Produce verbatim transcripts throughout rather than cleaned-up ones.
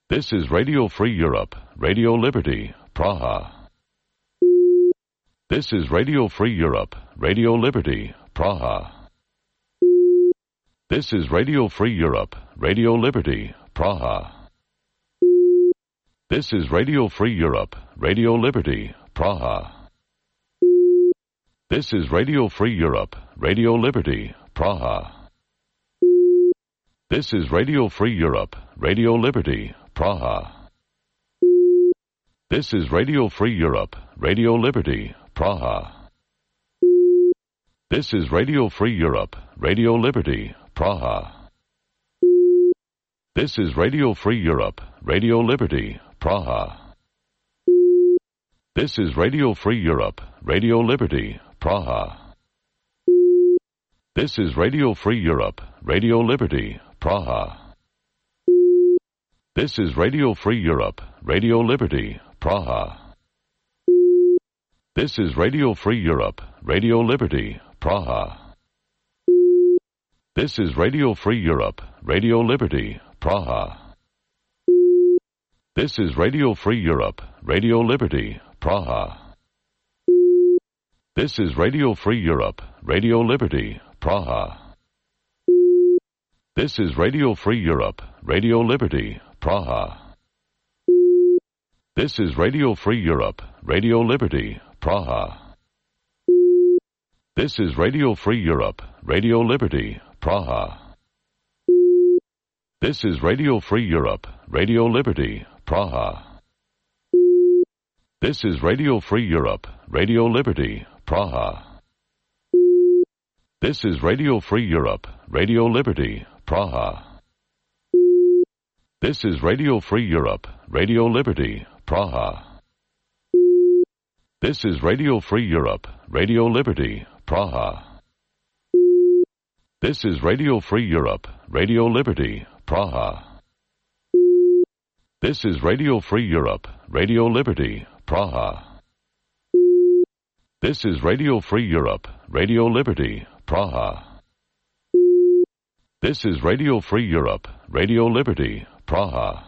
This is Radio Free Europe, Radio Liberty, Praha. This is Radio Free Europe, Radio Liberty, Praha. This is Radio Free Europe, Radio Liberty, Praha. This is Radio Free Europe, Radio Liberty, Praha. This is Radio Free Europe, Radio Liberty, Praha. This is Radio Free Europe, Radio Liberty, Praha. This is Radio Free Europe, Radio Liberty, Praha. This is Radio Free Europe, Radio Liberty, Praha. This is Radio Free Europe, Radio Liberty, Praha. This is Radio Free Europe, Radio Liberty, Praha. This is Radio Free Europe, Radio Liberty, Praha. This is Radio Free Europe, Radio Liberty, Praha. This is Radio Free Europe, Radio Liberty, Praha. This is Radio Free Europe, Radio Liberty, Praha. This is Radio Free Europe, Radio Liberty, Praha. This is Radio Free Europe, Radio Liberty, Praha. This is Radio Free Europe, Radio Liberty, Praha. This is Radio Free Europe, Radio Liberty, Praha. This is Radio Free Europe, Radio Liberty, Praha. This is Radio Free Europe, Radio Liberty, Praha. This is Radio Free Europe, Radio Liberty, Praha. This is Radio Free Europe, Radio Liberty, Praha. This is Radio Free Europe, Radio Liberty, Praha. This is Radio Free Europe, Radio Liberty, Praha. This is Radio Free Europe, Radio Liberty, Praha. This is Radio Free Europe, Radio Liberty, Praha. This is Radio Free Europe, Radio Liberty, Praha. This is Radio Free Europe, Radio Liberty, Praha.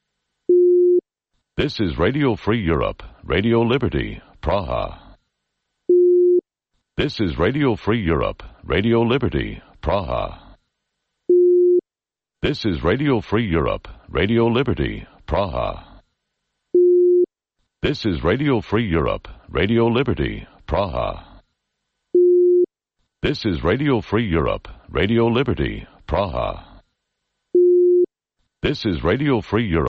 This is Radio Free Europe, Radio Liberty, Praha. This is Radio Free Europe, Radio Liberty, Praha. This is Radio Free Europe, Radio Liberty, Praha. This is Radio Free Europe, Radio Liberty, Praha. This is Radio Free Europe, Radio Liberty, Praha. This is Radio Free Europe.